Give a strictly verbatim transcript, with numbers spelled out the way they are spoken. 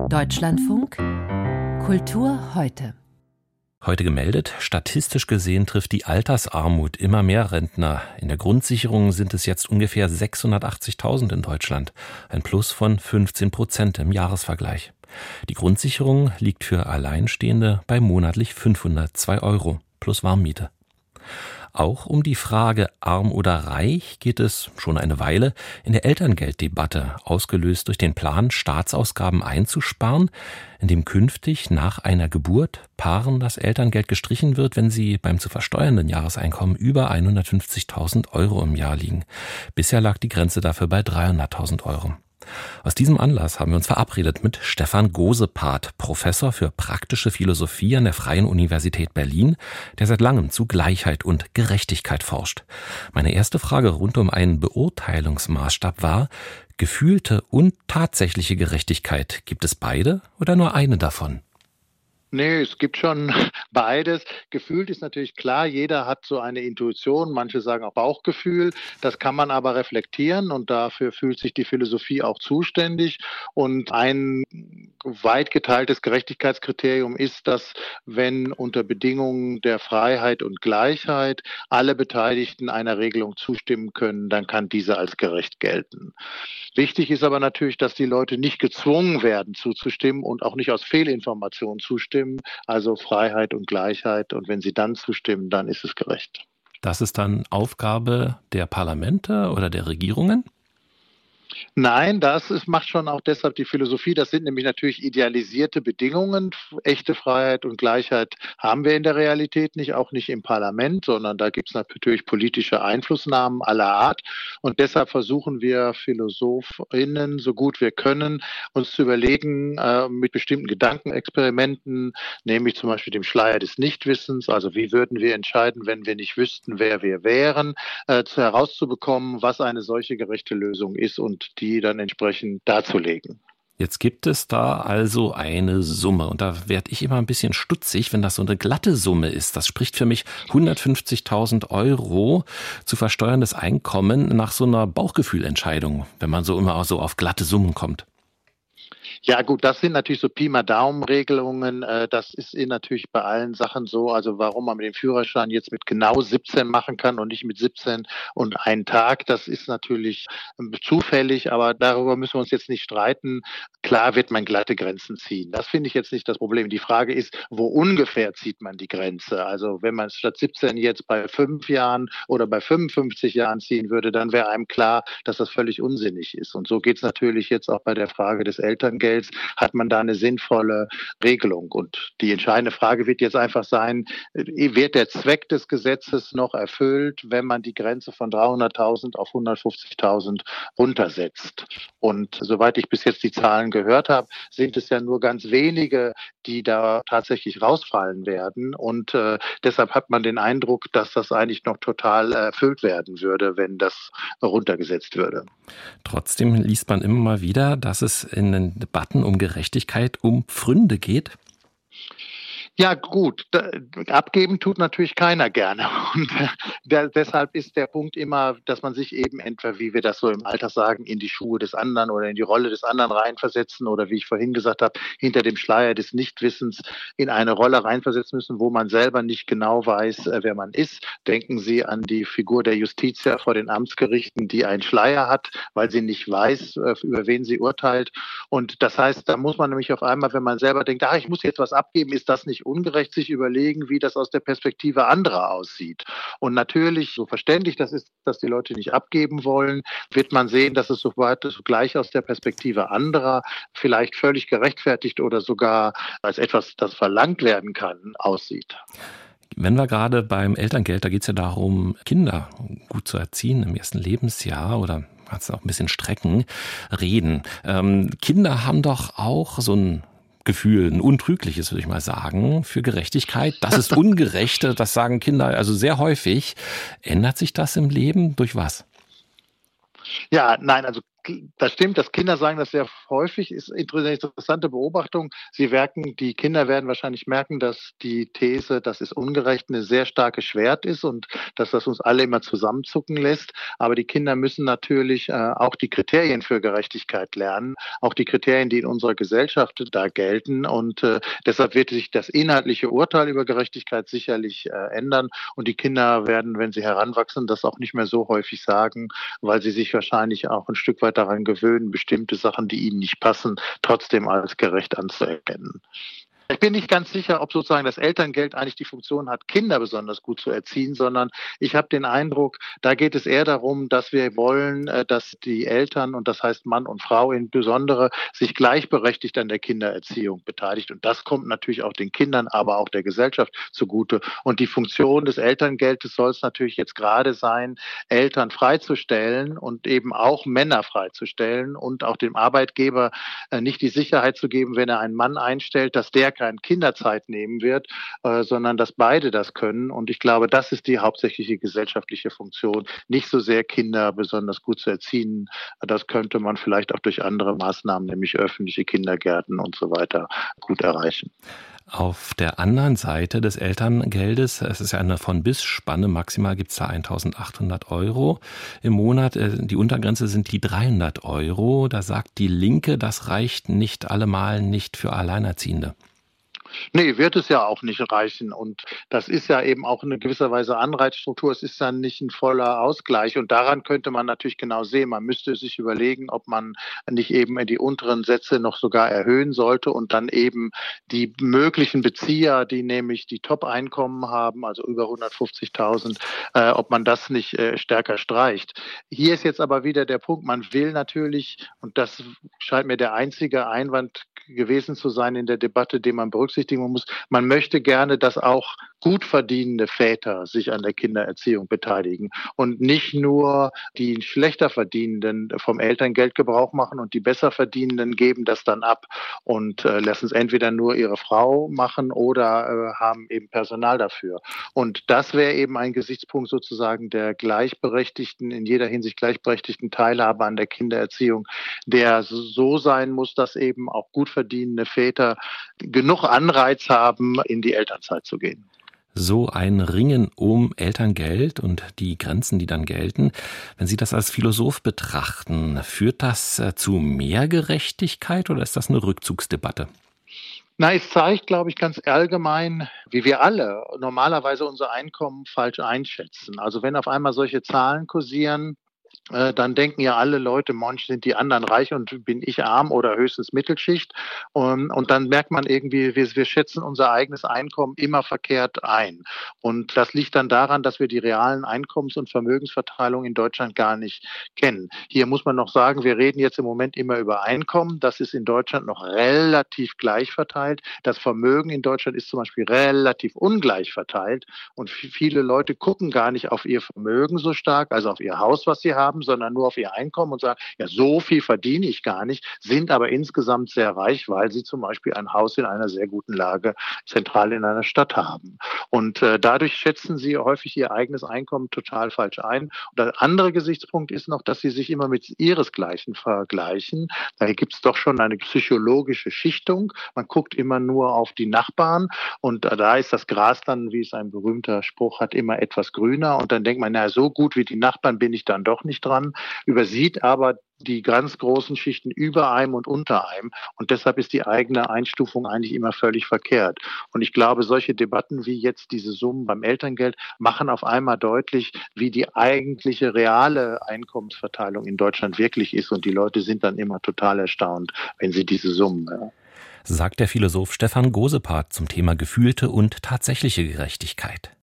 Deutschlandfunk Kultur heute. Heute gemeldet, statistisch gesehen trifft die Altersarmut immer mehr Rentner. In der Grundsicherung sind es jetzt ungefähr sechshundertachtzigtausend in Deutschland. Ein Plus von fünfzehn Prozent im Jahresvergleich. Die Grundsicherung liegt für Alleinstehende bei monatlich fünfhundertzwei Euro plus Warmmiete. Auch um die Frage arm oder reich geht es schon eine Weile in der Elterngelddebatte, ausgelöst durch den Plan, Staatsausgaben einzusparen, indem künftig nach einer Geburt Paaren das Elterngeld gestrichen wird, wenn sie beim zu versteuernden Jahreseinkommen über hundertfünfzigtausend Euro im Jahr liegen. Bisher lag die Grenze dafür bei dreihunderttausend Euro. Aus diesem Anlass haben wir uns verabredet mit Stefan Gosepart, Professor für praktische Philosophie an der Freien Universität Berlin, der seit langem zu Gleichheit und Gerechtigkeit forscht. Meine erste Frage rund um einen Beurteilungsmaßstab war: Gefühlte und tatsächliche Gerechtigkeit, gibt es beide oder nur eine davon? Nee, es gibt schon beides. Gefühlt ist natürlich klar, jeder hat so eine Intuition, manche sagen auch Bauchgefühl. Das kann man aber reflektieren und dafür fühlt sich die Philosophie auch zuständig. Und ein weit geteiltes Gerechtigkeitskriterium ist, dass wenn unter Bedingungen der Freiheit und Gleichheit alle Beteiligten einer Regelung zustimmen können, dann kann diese als gerecht gelten. Wichtig ist aber natürlich, dass die Leute nicht gezwungen werden zuzustimmen und auch nicht aus Fehlinformationen zustimmen. Also Freiheit und Gleichheit. Und wenn sie dann zustimmen, dann ist es gerecht. Das ist dann Aufgabe der Parlamente oder der Regierungen? Nein, das ist, macht schon auch deshalb die Philosophie. Das sind nämlich natürlich idealisierte Bedingungen. Echte Freiheit und Gleichheit haben wir in der Realität nicht, auch nicht im Parlament, sondern da gibt es natürlich politische Einflussnahmen aller Art. Und deshalb versuchen wir PhilosophInnen, so gut wir können, uns zu überlegen, äh, mit bestimmten Gedankenexperimenten, nämlich zum Beispiel dem Schleier des Nichtwissens, also wie würden wir entscheiden, wenn wir nicht wüssten, wer wir wären, äh, herauszubekommen, was eine solche gerechte Lösung ist und die dann entsprechend darzulegen. Jetzt gibt es da also eine Summe und da werde ich immer ein bisschen stutzig, wenn das so eine glatte Summe ist. Das spricht für mich hundertfünfzigtausend Euro zu versteuerndes Einkommen nach so einer Bauchgefühlentscheidung, wenn man so immer so auf glatte Summen kommt. Ja gut, das sind natürlich so Pi mal Daumen-Regelungen. Das ist natürlich bei allen Sachen so. Also warum man mit dem Führerschein jetzt mit genau siebzehn machen kann und nicht mit siebzehn und einen Tag, das ist natürlich zufällig, aber darüber müssen wir uns jetzt nicht streiten. Klar wird man glatte Grenzen ziehen. Das finde ich jetzt nicht das Problem. Die Frage ist, wo ungefähr zieht man die Grenze? Also wenn man statt siebzehn jetzt bei fünf Jahren oder bei fünfundfünfzig Jahren ziehen würde, dann wäre einem klar, dass das völlig unsinnig ist. Und so geht es natürlich jetzt auch bei der Frage des Elterngelds. Hat man da eine sinnvolle Regelung? Und die entscheidende Frage wird jetzt einfach sein, wird der Zweck des Gesetzes noch erfüllt, wenn man die Grenze von dreihunderttausend auf hundertfünfzigtausend runtersetzt? Und soweit ich bis jetzt die Zahlen gehört habe, sind es ja nur ganz wenige, die da tatsächlich rausfallen werden. Und äh, deshalb hat man den Eindruck, dass das eigentlich noch total erfüllt werden würde, wenn das runtergesetzt würde. Trotzdem liest man immer mal wieder, dass es in den Debatten um Gerechtigkeit um Pfründe geht. Ja gut, da, abgeben tut natürlich keiner gerne und der, deshalb ist der Punkt immer, dass man sich eben entweder, wie wir das so im Alltag sagen, in die Schuhe des anderen oder in die Rolle des anderen reinversetzen oder wie ich vorhin gesagt habe, hinter dem Schleier des Nichtwissens in eine Rolle reinversetzen müssen, wo man selber nicht genau weiß, wer man ist. Denken Sie an die Figur der Justitia vor den Amtsgerichten, die einen Schleier hat, weil sie nicht weiß, über wen sie urteilt. Und das heißt, da muss man nämlich auf einmal, wenn man selber denkt, ah, ich muss jetzt was abgeben, ist das nicht ungerecht, sich überlegen, wie das aus der Perspektive anderer aussieht. Und natürlich, so verständlich das ist, dass die Leute nicht abgeben wollen, wird man sehen, dass es soweit gleich aus der Perspektive anderer vielleicht völlig gerechtfertigt oder sogar als etwas, das verlangt werden kann, aussieht. Wenn wir gerade beim Elterngeld, da geht es ja darum, Kinder gut zu erziehen im ersten Lebensjahr oder kannst du auch ein bisschen strecken, reden. Ähm, Kinder haben doch auch so ein Gefühl, ein untrügliches, würde ich mal sagen, für Gerechtigkeit. Das ist ungerecht, das sagen Kinder also sehr häufig. Ändert sich das im Leben? Durch was? Ja, nein, also Das stimmt, dass Kinder sagen das sehr häufig, ist eine interessante Beobachtung. Sie merken, die Kinder werden wahrscheinlich merken, dass die These, das ist ungerecht, eine sehr starke Schwert ist und dass das uns alle immer zusammenzucken lässt. Aber die Kinder müssen natürlich äh, auch die Kriterien für Gerechtigkeit lernen, auch die Kriterien, die in unserer Gesellschaft da gelten. Und äh, deshalb wird sich das inhaltliche Urteil über Gerechtigkeit sicherlich äh, ändern. Und die Kinder werden, wenn sie heranwachsen, das auch nicht mehr so häufig sagen, weil sie sich wahrscheinlich auch ein Stück weit daran gewöhnen, bestimmte Sachen, die ihnen nicht passen, trotzdem als gerecht anzuerkennen. Ich bin nicht ganz sicher, ob sozusagen das Elterngeld eigentlich die Funktion hat, Kinder besonders gut zu erziehen, sondern ich habe den Eindruck, da geht es eher darum, dass wir wollen, dass die Eltern, und das heißt Mann und Frau insbesondere, sich gleichberechtigt an der Kindererziehung beteiligt. Und das kommt natürlich auch den Kindern, aber auch der Gesellschaft zugute. Und die Funktion des Elterngeldes soll es natürlich jetzt gerade sein, Eltern freizustellen und eben auch Männer freizustellen und auch dem Arbeitgeber nicht die Sicherheit zu geben, wenn er einen Mann einstellt, dass der keine Kinderzeit nehmen wird, äh, sondern dass beide das können. Und ich glaube, das ist die hauptsächliche gesellschaftliche Funktion. Nicht so sehr Kinder besonders gut zu erziehen. Das könnte man vielleicht auch durch andere Maßnahmen, nämlich öffentliche Kindergärten und so weiter, gut erreichen. Auf der anderen Seite des Elterngeldes, es ist ja eine Von-Bis-Spanne, maximal gibt es da eintausendachthundert Euro im Monat. Die Untergrenze sind die dreihundert Euro. Da sagt die Linke, das reicht nicht allemal nicht für Alleinerziehende. Nee, wird es ja auch nicht reichen. Und das ist ja eben auch in gewisser Weise Anreizstruktur. Es ist dann nicht ein voller Ausgleich. Und daran könnte man natürlich genau sehen. Man müsste sich überlegen, ob man nicht eben in die unteren Sätze noch sogar erhöhen sollte und dann eben die möglichen Bezieher, die nämlich die Top-Einkommen haben, also über hundertfünfzigtausend, äh, ob man das nicht äh, stärker streicht. Hier ist jetzt aber wieder der Punkt, man will natürlich, und das scheint mir der einzige Einwand gewesen zu sein in der Debatte, den man berücksichtigen muss. Man möchte gerne, dass auch gut verdienende Väter sich an der Kindererziehung beteiligen und nicht nur die schlechter Verdienenden vom Elterngeld Gebrauch machen und die besser Verdienenden geben das dann ab und äh, lassen es entweder nur ihre Frau machen oder äh, haben eben Personal dafür. Und das wäre eben ein Gesichtspunkt sozusagen der gleichberechtigten, in jeder Hinsicht gleichberechtigten Teilhabe an der Kindererziehung, der so sein muss, dass eben auch gut verdienende Väter genug Anreiz haben, in die Elternzeit zu gehen. So ein Ringen um Elterngeld und die Grenzen, die dann gelten. Wenn Sie das als Philosoph betrachten, führt das zu mehr Gerechtigkeit oder ist das eine Rückzugsdebatte? Na, es zeigt, glaube ich, ganz allgemein, wie wir alle normalerweise unser Einkommen falsch einschätzen. Also wenn auf einmal solche Zahlen kursieren, dann denken ja alle Leute, manch sind die anderen reich und bin ich arm oder höchstens Mittelschicht. Und, und dann merkt man irgendwie, wir, wir schätzen unser eigenes Einkommen immer verkehrt ein. Und das liegt dann daran, dass wir die realen Einkommens- und Vermögensverteilung in Deutschland gar nicht kennen. Hier muss man noch sagen, wir reden jetzt im Moment immer über Einkommen. Das ist in Deutschland noch relativ gleich verteilt. Das Vermögen in Deutschland ist zum Beispiel relativ ungleich verteilt. Und viele Leute gucken gar nicht auf ihr Vermögen so stark, also auf ihr Haus, was sie haben, sondern nur auf ihr Einkommen und sagen, ja, so viel verdiene ich gar nicht, sind aber insgesamt sehr reich, weil sie zum Beispiel ein Haus in einer sehr guten Lage zentral in einer Stadt haben. Und äh, dadurch schätzen sie häufig ihr eigenes Einkommen total falsch ein. Und der andere Gesichtspunkt ist noch, dass sie sich immer mit ihresgleichen vergleichen. Da gibt es doch schon eine psychologische Schichtung. Man guckt immer nur auf die Nachbarn und äh, da ist das Gras dann, wie es ein berühmter Spruch hat, immer etwas grüner. Und dann denkt man, naja, so gut wie die Nachbarn bin ich dann doch nicht dran, übersieht aber die ganz großen Schichten über einem und unter einem. Und deshalb ist die eigene Einstufung eigentlich immer völlig verkehrt. Und ich glaube, solche Debatten wie jetzt diese Summen beim Elterngeld machen auf einmal deutlich, wie die eigentliche reale Einkommensverteilung in Deutschland wirklich ist. Und die Leute sind dann immer total erstaunt, wenn sie diese Summen hören. Sagt der Philosoph Stefan Gosepart zum Thema gefühlte und tatsächliche Gerechtigkeit.